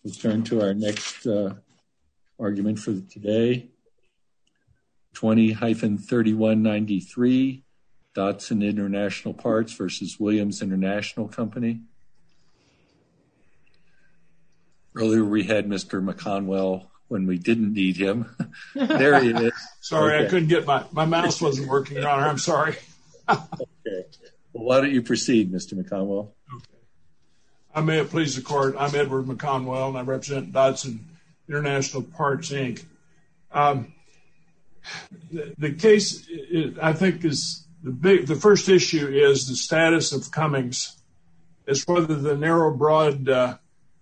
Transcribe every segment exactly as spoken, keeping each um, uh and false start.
Let's turn to our next uh, argument for today. twenty thirty-one ninety-three, Dodson International Parts versus Williams International Company. Earlier we had Mister McConwell when we didn't need him. There he is. Sorry, okay. I couldn't get my, my mouse wasn't working, Your Honor. I'm sorry. Okay. Well, why don't you proceed, Mister McConwell? Okay. I may it please the court. I'm Edward McConwell, and I represent Dodson International Parts, Incorporated. Um, the, the case, it, I think, is the big. The first issue is the status of Cummings, is whether the narrow, broad uh,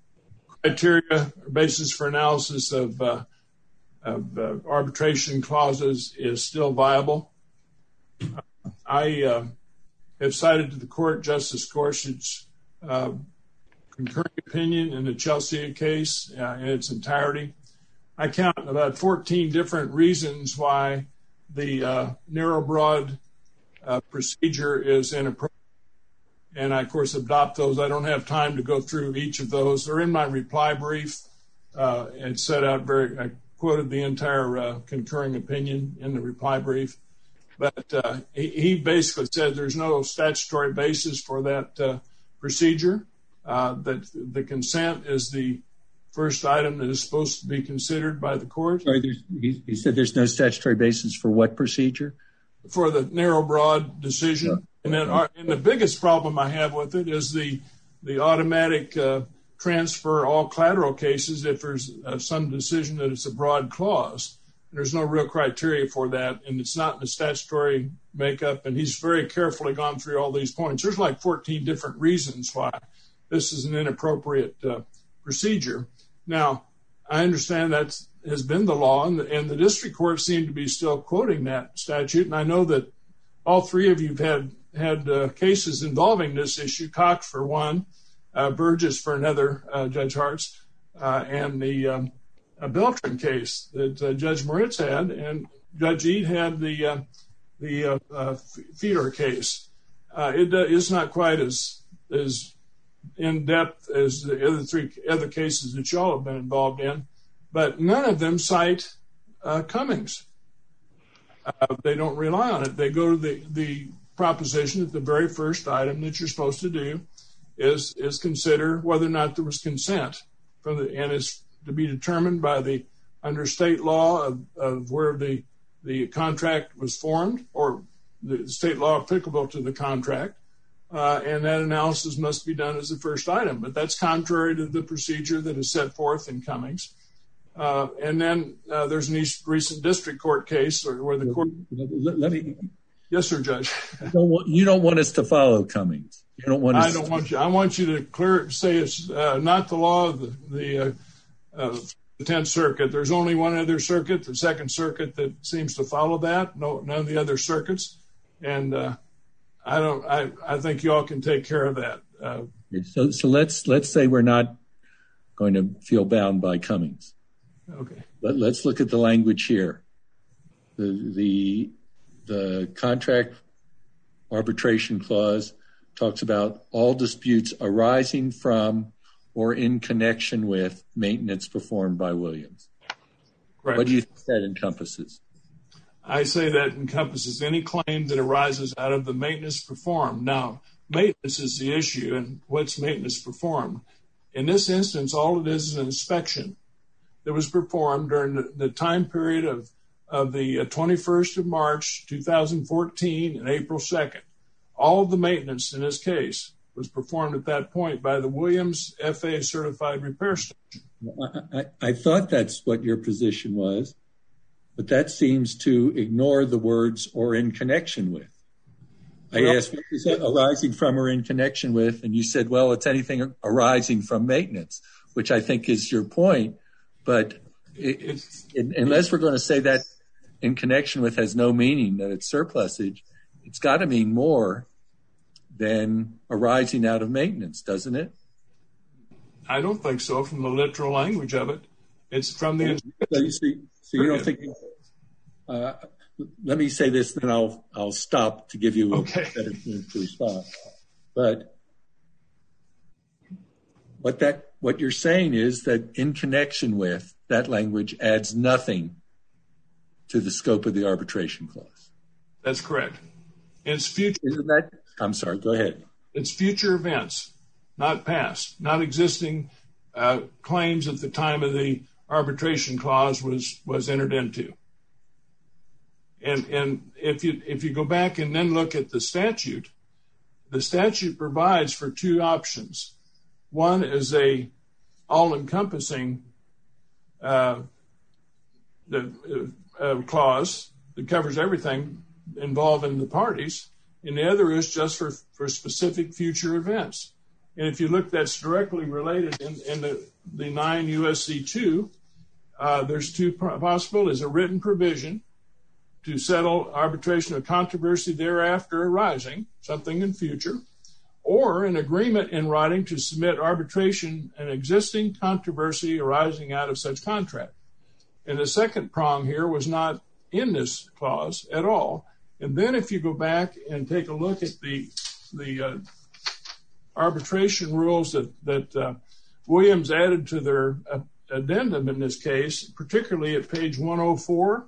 criteria or basis for analysis of, uh, of uh, arbitration clauses is still viable. Uh, I uh, have cited to the court Justice Gorsuch's uh, concurring opinion in the Chelsea case uh, in its entirety. I count about fourteen different reasons why the uh, narrow, broad uh, procedure is inappropriate. And I, of course, adopt those. I don't have time to go through each of those. They're in my reply brief. Uh, and set out very, I quoted the entire uh, concurring opinion in the reply brief. But uh, he, he basically said there's no statutory basis for that uh, procedure. Uh, that the consent is the first item that is supposed to be considered by the court. Sorry, he, he said there's no statutory basis for what procedure? For the narrow, broad decision. Yeah. And then our, and the biggest problem I have with it is the the automatic uh, transfer all collateral cases if there's uh, some decision that it's a broad clause. There's no real criteria for that, and it's not in the statutory makeup. And he's very carefully gone through all these points. There's like fourteen different reasons why this is an inappropriate uh, procedure. Now, I understand that has been the law, and the, and the district court seemed to be still quoting that statute. And I know that all three of you have had, had uh, cases involving this issue, Cox for one, uh, Burgess for another, uh, Judge Hartz, uh, and the um, uh, Beltran case that uh, Judge Moritz had, and Judge Eade had the, uh, the uh, uh, Fedor case. Uh, it uh, is not quite as as in depth as the other three other cases that y'all have been involved in, but none of them cite uh, Cummings. Uh, they don't rely on it. They go to the, the proposition that the very first item that you're supposed to do is is consider whether or not there was consent from the, and it's to be determined by the under state law of, of where the the contract was formed or the state law applicable to the contract. Uh, and that analysis must be done as the first item. But that's contrary to the procedure that is set forth in Cummings. Uh, and then uh, there's an East recent district court case where, where the court... Let, let me... Yes, sir, Judge. You don't, want, you don't want us to follow Cummings. You don't want us I don't to... want you. I want you to clear say it's uh, not the law of the, the, uh, uh, the tenth Circuit. There's only one other circuit, the Second Circuit, that seems to follow that. No, none of the other circuits. And... Uh, I don't. I, I think you all can take care of that. Uh, so, so let's let's say we're not going to feel bound by Cummings. Okay. But let's look at the language here. The the the contract arbitration clause talks about all disputes arising from or in connection with maintenance performed by Williams. Correct. What do you think that encompasses? I say that encompasses any claim that arises out of the maintenance performed. Now, maintenance is the issue, and what's maintenance performed? In this instance, all it is is an inspection that was performed during the, the time period of, of the twenty-first of March, two thousand fourteen and April second. All of the maintenance in this case was performed at that point by the Williams F A A certified repair station. I, I, I thought that's what your position was. But that seems to ignore the words or in connection with. I well, asked what is that arising from or in connection with, and you said, well, it's anything arising from maintenance, which I think is your point. But it, it's, it, unless we're going to say that in connection with has no meaning, that it's surplusage, it's got to mean more than arising out of maintenance, doesn't it? I don't think so from the literal language of it. It's from the... So you, see, so you don't think... Uh, let me say this, then I'll I'll stop to give you a okay. better chance to respond. But what that what you're saying is that in connection with that language adds nothing to the scope of the arbitration clause. That's correct. It's future. Isn't that? I'm sorry. Go ahead. It's future events, not past, not existing uh, claims at the time of the arbitration clause was was entered into. And and if you if you go back and then look at the statute, the statute provides for two options. One is a all-encompassing uh, the uh, clause that covers everything involving the parties, and the other is just for, for specific future events. And if you look, that's directly related in, in the, the nine U S C two, uh, there's two possibilities: a written provision to settle arbitration of controversy thereafter arising, something in future, or an agreement in writing to submit arbitration an existing controversy arising out of such contract. And the second prong here was not in this clause at all. And then if you go back and take a look at the the uh, arbitration rules that, that uh, Williams added to their uh, addendum in this case, particularly at page one oh four,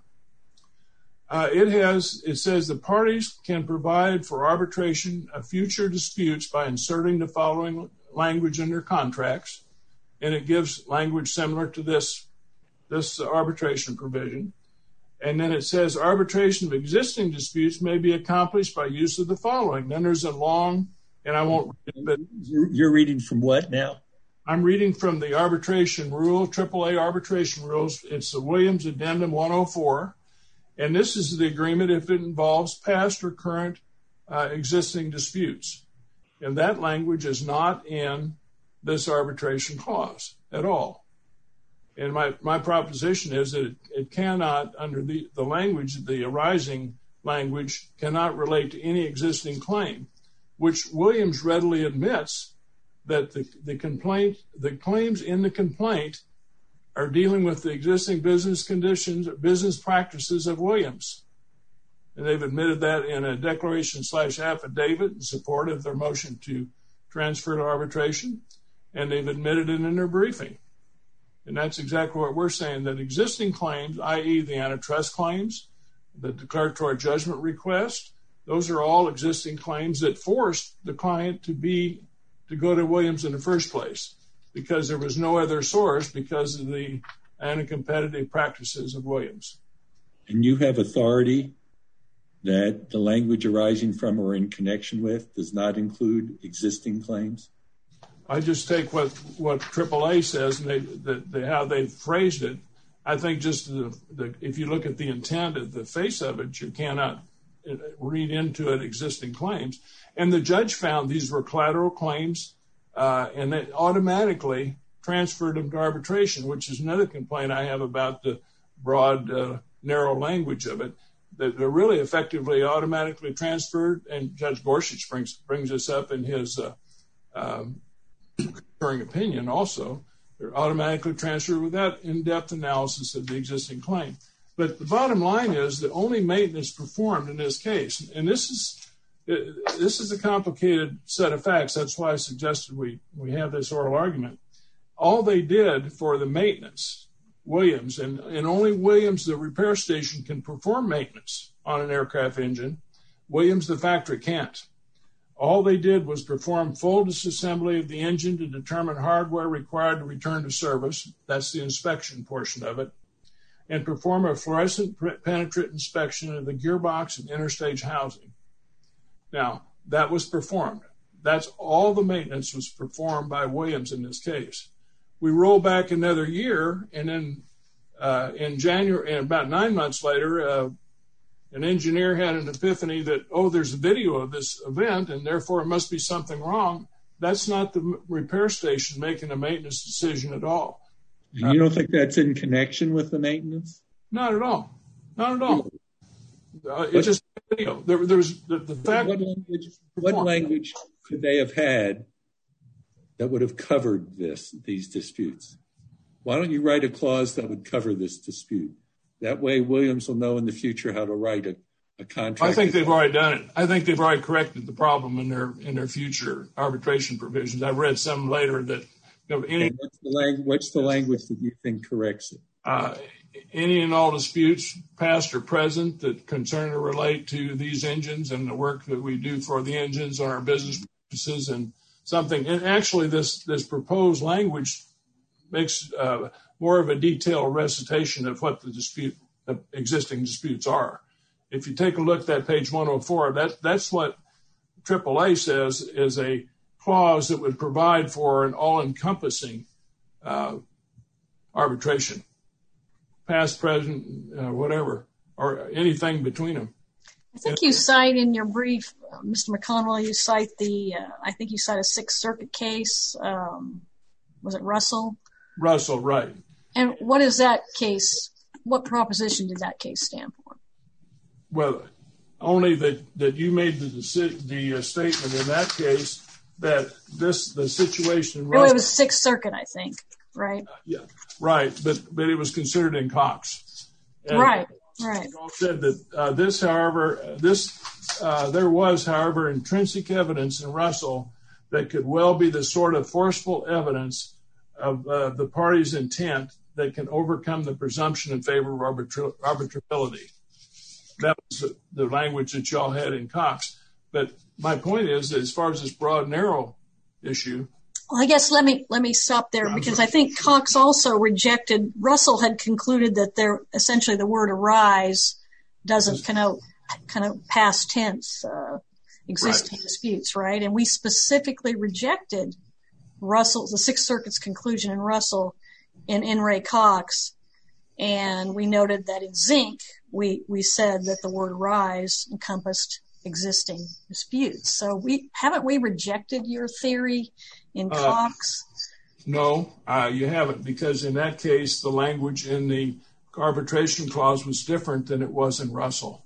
uh, it has it says the parties can provide for arbitration of future disputes by inserting the following language in their contracts, and it gives language similar to this this arbitration provision. And then it says arbitration of existing disputes may be accomplished by use of the following. Then there's a long, and I won't read it, but you're reading from what now? I'm reading from the arbitration rule, triple A arbitration rules. It's the Williams Addendum one oh four. And this is the agreement if it involves past or current uh, existing disputes. And that language is not in this arbitration clause at all. And my, my proposition is that it, it cannot, under the, the language, the arising language, cannot relate to any existing claim, which Williams readily admits that the, the complaint, the claims in the complaint are dealing with the existing business conditions, business practices of Williams. And they've admitted that in a declaration slash affidavit in support of their motion to transfer to arbitration. And they've admitted it in their briefing. And that's exactly what we're saying, that existing claims, that is the antitrust claims, the declaratory judgment request, those are all existing claims that forced the client to be to go to Williams in the first place because there was no other source because of the anti-competitive practices of Williams. And you have authority that the language arising from or in connection with does not include existing claims? I just take what, what triple A says and they, the, the, how they phrased it. I think just the, the, if you look at the intent of the face of it, you cannot read into it existing claims. And the judge found these were collateral claims, uh, and it automatically transferred them to arbitration, which is another complaint I have about the broad, uh, narrow language of it, that they're really effectively automatically transferred. And Judge Gorsuch brings, brings this up in his uh, um, concurring opinion also. They're automatically transferred without in-depth analysis of the existing claim. But the bottom line is that only maintenance performed in this case. And this is this is a complicated set of facts. That's why I suggested we, we have this oral argument. All they did for the maintenance, Williams, and, and only Williams, the repair station, can perform maintenance on an aircraft engine. Williams, the factory, can't. All they did was perform full disassembly of the engine to determine hardware required to return to service. That's the inspection portion of it. And perform a fluorescent penetrant inspection of the gearbox and interstage housing. Now, that was performed. That's all the maintenance was performed by Williams in this case. We roll back another year, and then uh, in January, and about nine months later, uh, an engineer had an epiphany that, oh, there's a video of this event, and therefore it must be something wrong. That's not the repair station making a maintenance decision at all. You don't think that's in connection with the maintenance? Not at all. Not at all. Uh, it's just video. There, there was the, the fact. What language, what language could they have had that would have covered this, these disputes? Why don't you write a clause that would cover this dispute? That way Williams will know in the future how to write a, a contract. I think they've already done it. I think they've already corrected the problem in their in their future arbitration provisions. I read some later that of any. And what's the language? What's the language that you think corrects it? Uh, any and all disputes, past or present, that concern or relate to these engines and the work that we do for the engines on our business purposes and something. And actually, this this proposed language makes uh, more of a detailed recitation of what the dispute, the existing disputes are. If you take a look at that page one oh four, that that's what triple A says is a clause that would provide for an all-encompassing uh, arbitration, past, present, uh, whatever, or anything between them. I think you cite in your brief, uh, Mister McConnell, you cite the, uh, I think you cite a Sixth Circuit case. Um, was it Russell? Russell, right. And what is that case? What proposition did that case stand for? Well, only that, that you made the the uh, statement in that case that this the situation. In Russell, oh, it was Sixth Circuit, I think, right? Uh, yeah, right. But but it was considered in Cox. And right, right. You all said that uh, this, however, this uh, there was, however, intrinsic evidence in Russell that could well be the sort of forceful evidence of uh, the party's intent that can overcome the presumption in favor of arbitra- arbitrability. That was the language that y'all had in Cox. But my point is, as far as this broad, narrow issue. Well, I guess let me let me stop there because I think Cox also rejected. Russell had concluded that there essentially the word arise doesn't connote kind of past tense uh, existing right. disputes, right? And we specifically rejected Russell, the Sixth Circuit's conclusion in Russell in In re Cox. And we noted that in Zink, we, we said that the word rise encompassed existing disputes. So we haven't we rejected your theory in Cox? Uh, no, uh, you haven't, because in that case, the language in the arbitration clause was different than it was in Russell.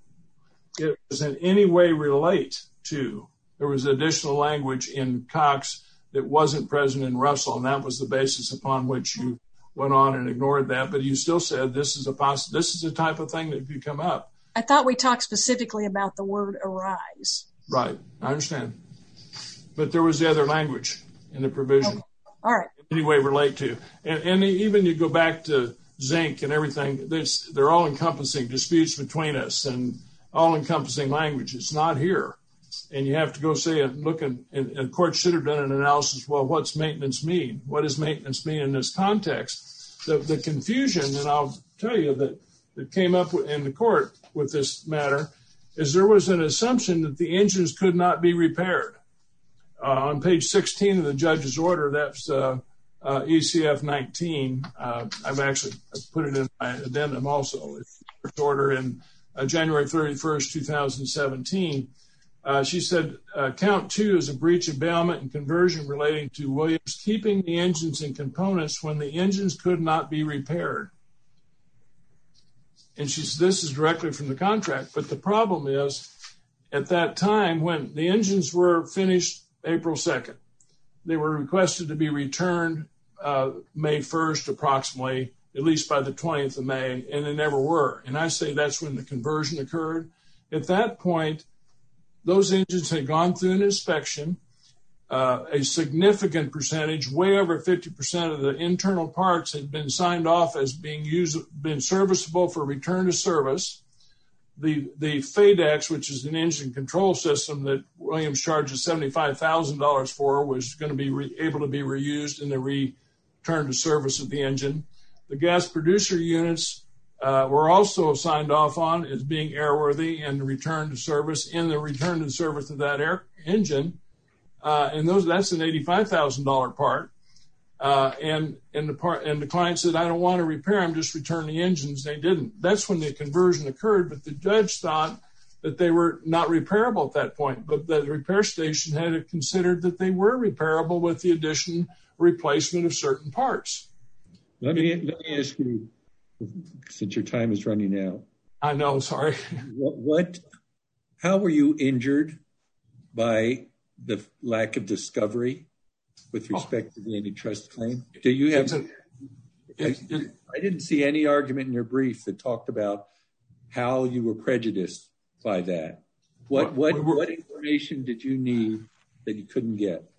It was in any way relate to. There was additional language in Cox that wasn't present in Russell, and that was the basis upon which you went on and ignored that, but you still said this is a poss- this is the type of thing that could come up. I thought we talked specifically about the word arise. Right, I understand. But there was the other language in the provision. Okay. All right. Anyway, relate to. And, and even you go back to Zink and everything, they're all encompassing disputes between us and all encompassing language. It's not here. And you have to go say and look, and, and the court should have done an analysis. Well, what's maintenance mean? What does maintenance mean in this context? The, the confusion, and I'll tell you that that came up in the court with this matter, is there was an assumption that the engines could not be repaired. Uh, on page sixteen of the judge's order, that's uh, uh, E C F nineteen. Uh, I've actually put it in my addendum also. It's order in uh, January thirty-first, twenty seventeen. Uh, she said, uh, count two is a breach of bailment and conversion relating to Williams keeping the engines and components when the engines could not be repaired. And she said, this is directly from the contract. But the problem is, at that time, when the engines were finished April second, they were requested to be returned uh, May first approximately, at least by the twentieth of May, and they never were. And I say that's when the conversion occurred. At that point, those engines had gone through an inspection. Uh, a significant percentage, way over fifty percent of the internal parts had been signed off as being used, been serviceable for return to service. The the FADEX, which is an engine control system that Williams charges seventy-five thousand dollars for, was going to be re- able to be reused in the return to service of the engine. The gas producer units Uh, were also signed off on as being airworthy and return to service in the return to service of that air engine. Uh, and those, that's an eighty-five thousand dollars part. Uh, and, and the part, and the client said, I don't want to repair them, just return the engines. They didn't. That's when the conversion occurred, but the judge thought that they were not repairable at that point, but the repair station had considered that they were repairable with the addition, replacement of certain parts. Let me, let me ask you, since your time is running out. I know, sorry. What, what, how were you injured by the lack of discovery with respect oh. to the antitrust claim? Do you have, a, it, it, I, I didn't see any argument in your brief that talked about how you were prejudiced by that. What, what, what, what information did you need that you couldn't get?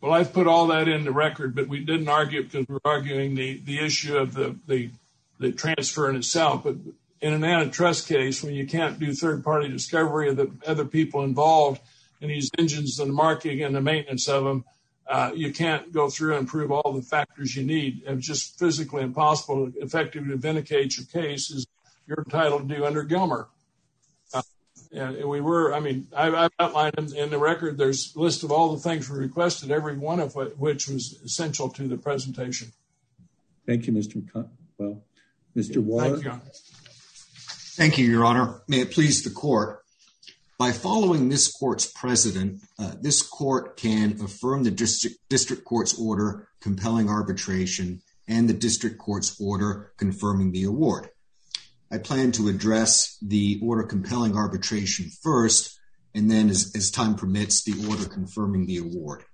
Well, I've put all that in the record, but we didn't argue because we're arguing the, the issue of the, the the transfer in itself. But in an antitrust case, when you can't do third-party discovery of the other people involved in these engines and the marketing and the maintenance of them, uh, you can't go through and prove all the factors you need. It's just physically impossible to effectively vindicate your case as you're entitled to do under Gilmer. And we were, I mean, I've outlined in, in the record, there's a list of all the things we requested, every one of which was essential to the presentation. Thank you, Mister McCon- well, Mister Waller. Thank you. Thank you, Your Honor. May it please the court. By following this court's precedent, uh, this court can affirm the district, district court's order compelling arbitration and the district court's order confirming the award. I plan to address the order compelling arbitration first, and then as, as time permits, the order confirming the award.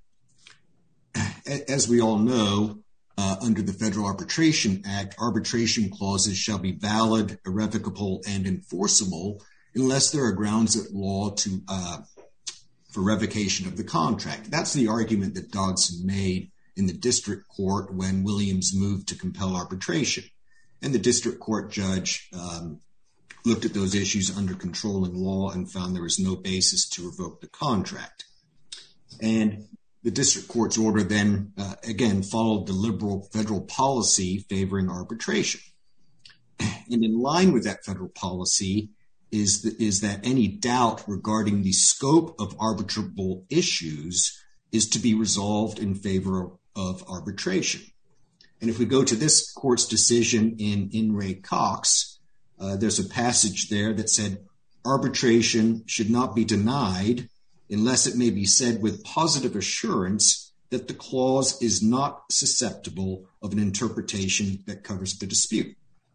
As we all know, uh, under the Federal Arbitration Act, arbitration clauses shall be valid, irrevocable, and enforceable unless there are grounds at law to uh, for revocation of the contract. That's the argument that Dodson made in the district court when Williams moved to compel arbitration. And the district court judge um, looked at those issues under controlling law and found there was no basis to revoke the contract. And the district court's order then, uh, again, followed the liberal federal policy favoring arbitration. And in line with that federal policy is, the, is that any doubt regarding the scope of arbitrable issues is to be resolved in favor of, of arbitration. And if we go to this court's decision in In re Cox, uh, there's a passage there that said arbitration should not be denied unless it may be said with positive assurance that the clause is not susceptible of an interpretation that covers the dispute.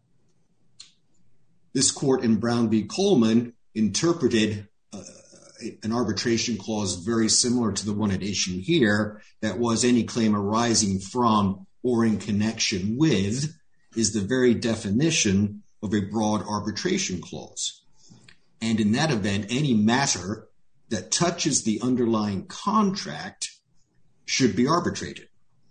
This court in Brown v. Coleman interpreted uh, an arbitration clause very similar to the one at issue here, that was any claim arising from or in connection with is the very definition of a broad arbitration clause. And in that event, any matter that touches the underlying contract should be arbitrated.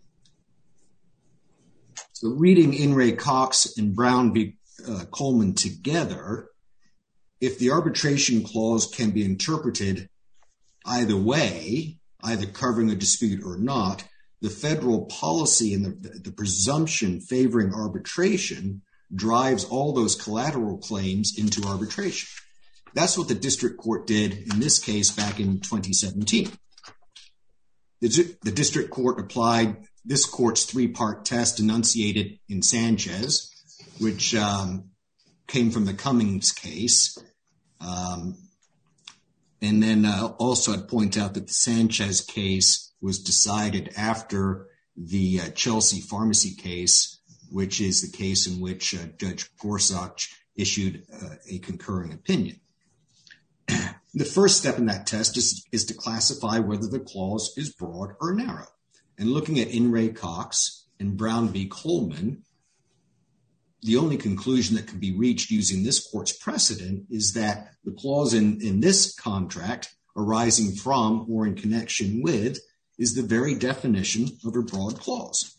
So reading In re Cox and Brown v. Uh, Coleman together, if the arbitration clause can be interpreted either way, either covering a dispute or not, the federal policy and the, the presumption favoring arbitration drives all those collateral claims into arbitration. That's what the district court did in this case back in twenty seventeen. The, the district court applied this court's three-part test enunciated in Sanchez, which um, came from the Cummings case. Um, and then uh, also I'd point out that the Sanchez case was decided after the uh, Chelsea pharmacy case, which is the case in which uh, Judge Gorsuch issued uh, a concurring opinion. The first step in that test is, is to classify whether the clause is broad or narrow. And looking at In re Cox and Brown v. Coleman, the only conclusion that can be reached using this court's precedent is that the clause in, in this contract arising from or in connection with is the very definition of a broad clause.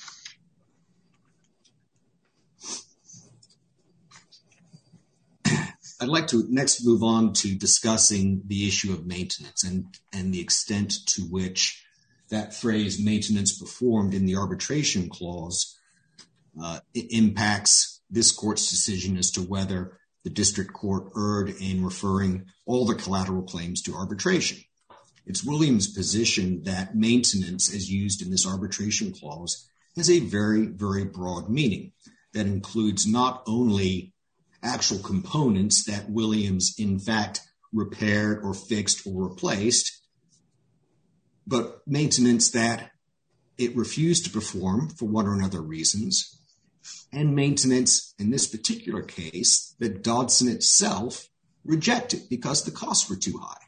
I'd like to next move on to discussing the issue of maintenance and, and the extent to which that phrase maintenance performed in the arbitration clause uh, it impacts this court's decision as to whether the district court erred in referring all the collateral claims to arbitration. It's Williams' position that maintenance, as used in this arbitration clause, has a very, very broad meaning that includes not only actual components that Williams, in fact, repaired or fixed or replaced, but maintenance that it refused to perform for one or another reasons, and maintenance, in this particular case, that Dodson itself rejected because the costs were too high.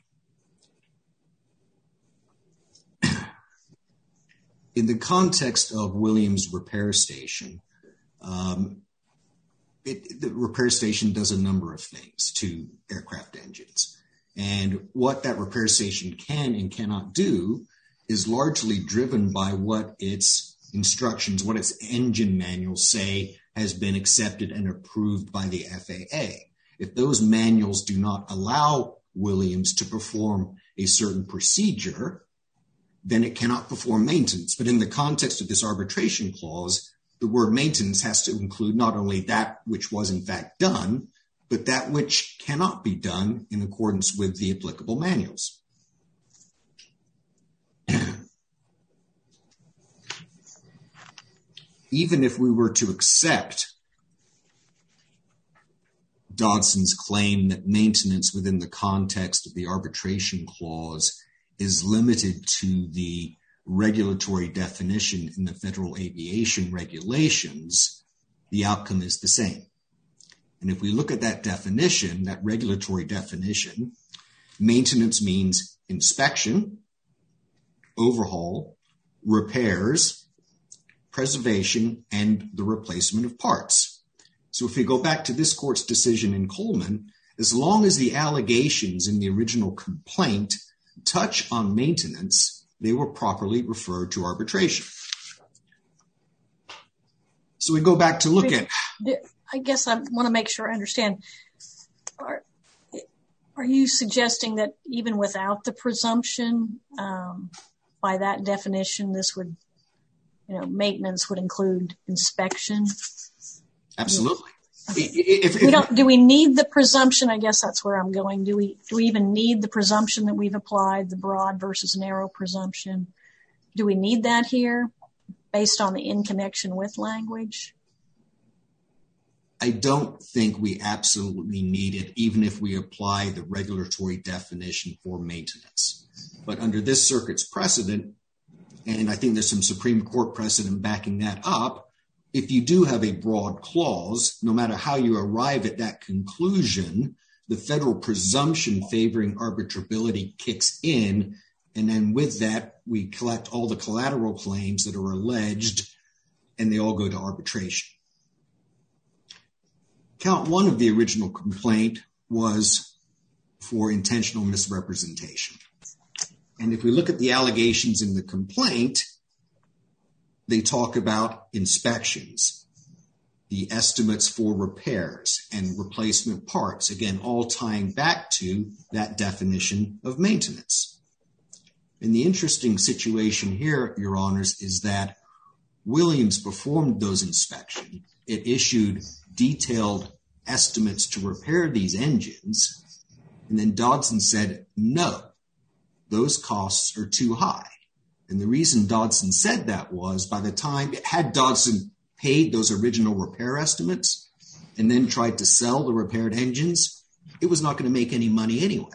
In the context of Williams' repair station, um, it, the repair station does a number of things to aircraft engines. And what that repair station can and cannot do is largely driven by what its instructions, what its engine manuals say has been accepted and approved by the F A A. If those manuals do not allow Williams to perform a certain procedure, then it cannot perform maintenance. But in the context of this arbitration clause, the word maintenance has to include not only that which was in fact done, but that which cannot be done in accordance with the applicable manuals. Even if we were to accept Dodson's claim that maintenance within the context of the arbitration clause is limited to the regulatory definition in the Federal Aviation Regulations, the outcome is the same. And if we look at that definition, that regulatory definition, maintenance means inspection, overhaul, repairs, preservation, and the replacement of parts. So if we go back to this court's decision in Coleman, as long as the allegations in the original complaint touch on maintenance, they were properly referred to arbitration. So we go back to look at... I guess I want to make sure I understand. Are, are you suggesting that even without the presumption, um, by that definition, this would, you know, maintenance would include inspection? Absolutely. Okay. If, if, we don't, do we need the presumption? I guess that's where I'm going. Do we, do we even need the presumption that we've applied, the broad versus narrow presumption? Do we need that here based on the in connection with language? I don't think we absolutely need it, even if we apply the regulatory definition for maintenance. But under this circuit's precedent, and I think there's some Supreme Court precedent backing that up, if you do have a broad clause, no matter how you arrive at that conclusion, the federal presumption favoring arbitrability kicks in, and then with that, we collect all the collateral claims that are alleged, and they all go to arbitration. Count one of the original complaint was for intentional misrepresentation. And if we look at the allegations in the complaint, they talk about inspections, the estimates for repairs and replacement parts, again, all tying back to that definition of maintenance. And the interesting situation here, Your Honors, is that Williams performed those inspections. It issued detailed estimates to repair these engines, and then Dodson said, no, those costs are too high. And the reason Dodson said that was by the time, had Dodson paid those original repair estimates and then tried to sell the repaired engines, it was not going to make any money anyway.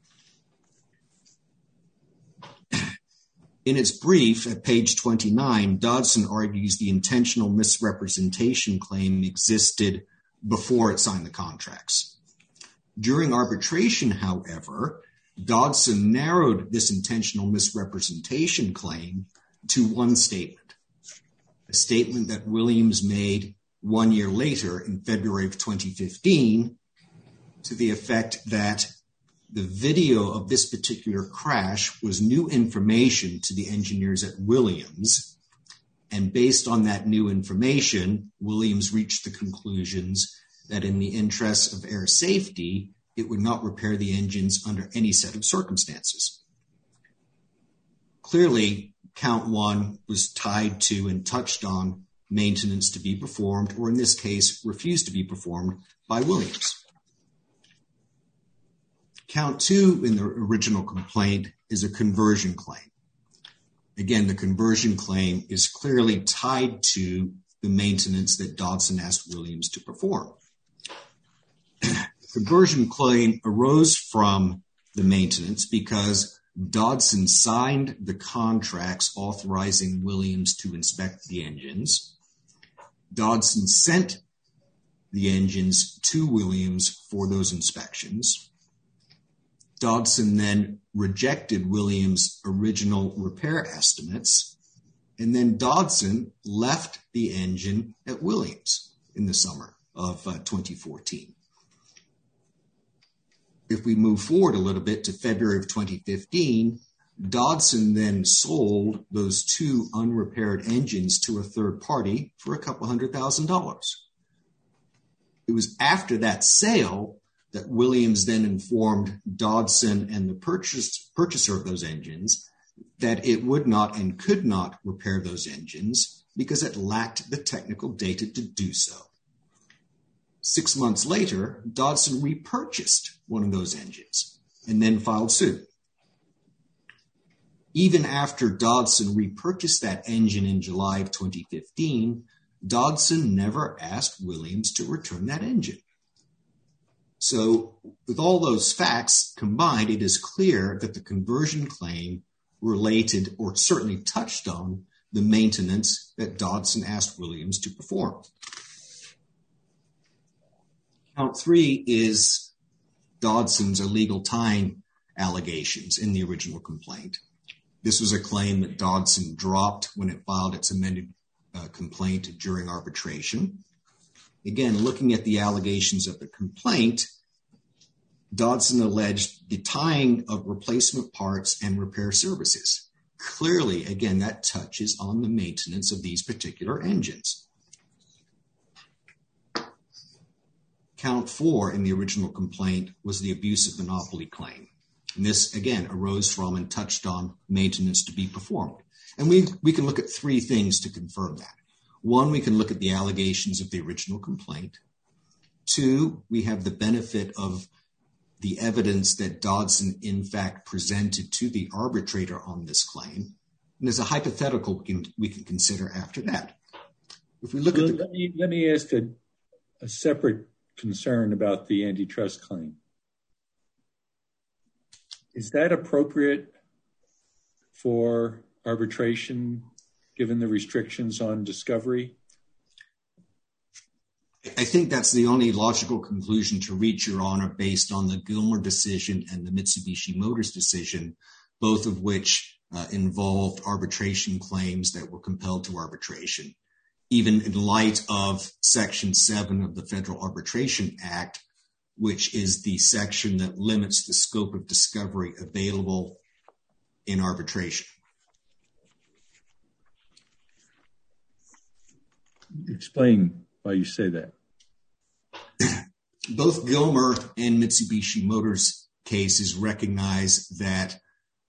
In its brief at page twenty-nine, Dodson argues the intentional misrepresentation claim existed before it signed the contracts. During arbitration, however, Dodson narrowed this intentional misrepresentation claim to one statement, a statement that Williams made one year later in February of twenty fifteen to the effect that the video of this particular crash was new information to the engineers at Williams. And based on that new information, Williams reached the conclusions that in the interest of air safety, it would not repair the engines under any set of circumstances. Clearly, count one was tied to and touched on maintenance to be performed, or in this case, refused to be performed by Williams. Count two in the original complaint is a conversion claim. Again, the conversion claim is clearly tied to the maintenance that Dodson asked Williams to perform. The conversion claim arose from the maintenance because Dodson signed the contracts authorizing Williams to inspect the engines. Dodson sent the engines to Williams for those inspections. Dodson then rejected Williams' original repair estimates, and then Dodson left the engine at Williams in the summer of uh, twenty fourteen. If we move forward a little bit to February of twenty fifteen, Dodson then sold those two unrepaired engines to a third party for a couple hundred thousand dollars. It was after that sale that Williams then informed Dodson and the purchase, purchaser of those engines that it would not and could not repair those engines because it lacked the technical data to do so. Six months later, Dodson repurchased one of those engines and then filed suit. Even after Dodson repurchased that engine in July of twenty fifteen, Dodson never asked Williams to return that engine. So with all those facts combined, it is clear that the conversion claim related or certainly touched on the maintenance that Dodson asked Williams to perform. Count three is Dodson's illegal tying allegations in the original complaint. This was a claim that Dodson dropped when it filed its amended uh, complaint during arbitration. Again, looking at the allegations of the complaint, Dodson alleged the tying of replacement parts and repair services. Clearly, again, that touches on the maintenance of these particular engines. Count four in the original complaint was the abuse of monopoly claim. And this, again, arose from and touched on maintenance to be performed. And we, we can look at three things to confirm that. One, we can look at the allegations of the original complaint. Two, we have the benefit of the evidence that Dodson, in fact, presented to the arbitrator on this claim. And there's a hypothetical we can, we can consider after that. If we look well, at the- let me, let me ask a, a separate concern about the antitrust claim. Is that appropriate for arbitration given the restrictions on discovery? I think that's the only logical conclusion to reach, Your Honor, based on the Gilmer decision and the Mitsubishi Motors decision, both of which uh, involved arbitration claims that were compelled to arbitration. Even in light of Section seven of the Federal Arbitration Act, which is the section that limits the scope of discovery available in arbitration. Explain why you say that. Both Gilmer and Mitsubishi Motors cases recognize that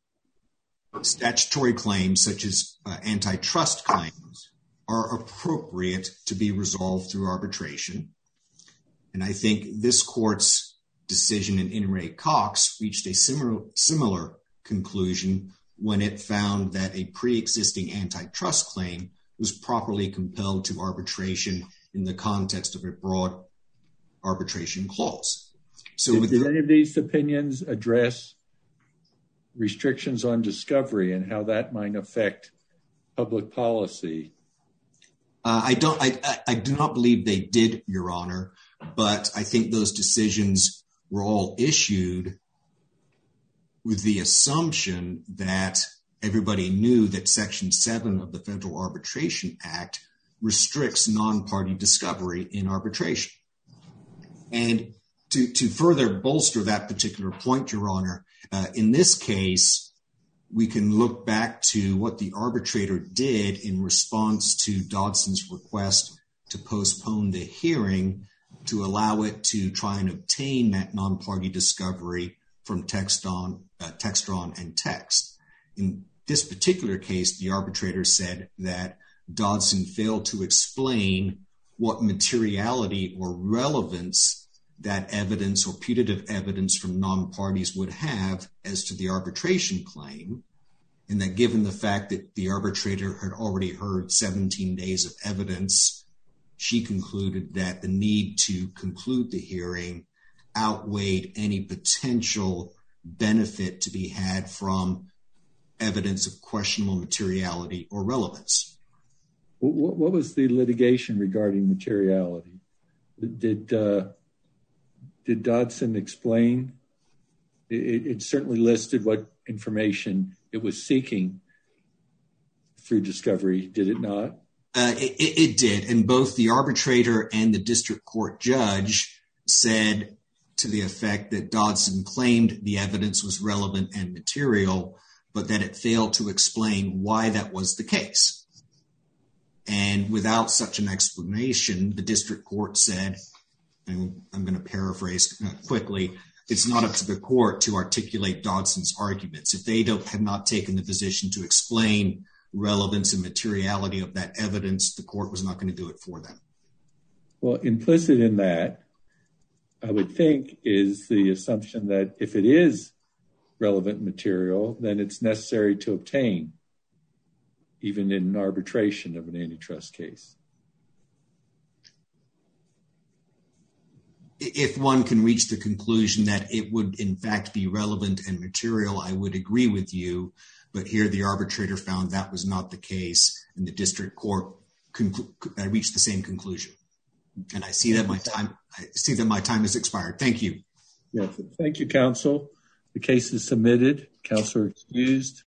statutory claims such as uh, antitrust claims are appropriate to be resolved through arbitration. And I think this court's decision in In re Cox reached a similar, similar conclusion when it found that a pre-existing antitrust claim was properly compelled to arbitration in the context of a broad arbitration clause. So did, with did the, any of these opinions address restrictions on discovery and how that might affect public policy? Uh, I don't. I, I, I do not believe they did, Your Honor. But I think those decisions were all issued with the assumption that everybody knew that Section seven of the Federal Arbitration Act restricts non-party discovery in arbitration. And to, to further bolster that particular point, Your Honor, uh, in this case, we can look back to what the arbitrator did in response to Dodson's request to postpone the hearing to allow it to try and obtain that non-party discovery from Textron, uh, Textron and Text. In this particular case, the arbitrator said that Dodson failed to explain what materiality or relevance that evidence or putative evidence from non-parties would have as to the arbitration claim, and that given the fact that the arbitrator had already heard seventeen days of evidence, she concluded that the need to conclude the hearing outweighed any potential benefit to be had from evidence of questionable materiality or relevance. What, what was the litigation regarding materiality? Did uh, did Dodson explain? It, it certainly listed what information it was seeking through discovery, did it not? Uh, it, it did, and both the arbitrator and the district court judge said to the effect that Dodson claimed the evidence was relevant and material, but that it failed to explain why that was the case. And without such an explanation, the district court said, and I'm going to paraphrase quickly, it's not up to the court to articulate Dodson's arguments. If they don't have not taken the position to explain relevance and materiality of that evidence, the court was not going to do it for them. Well, implicit in that, I would think, is the assumption that if it is relevant material, then it's necessary to obtain, even in arbitration of an antitrust case. If one can reach the conclusion that it would in fact be relevant and material, I would agree with you. But here the arbitrator found that was not the case, and the district court conclu- reached the same conclusion. And I see that my time I see that my time has expired. Thank you. Yes, thank you, counsel. The case is submitted. Counselor excused.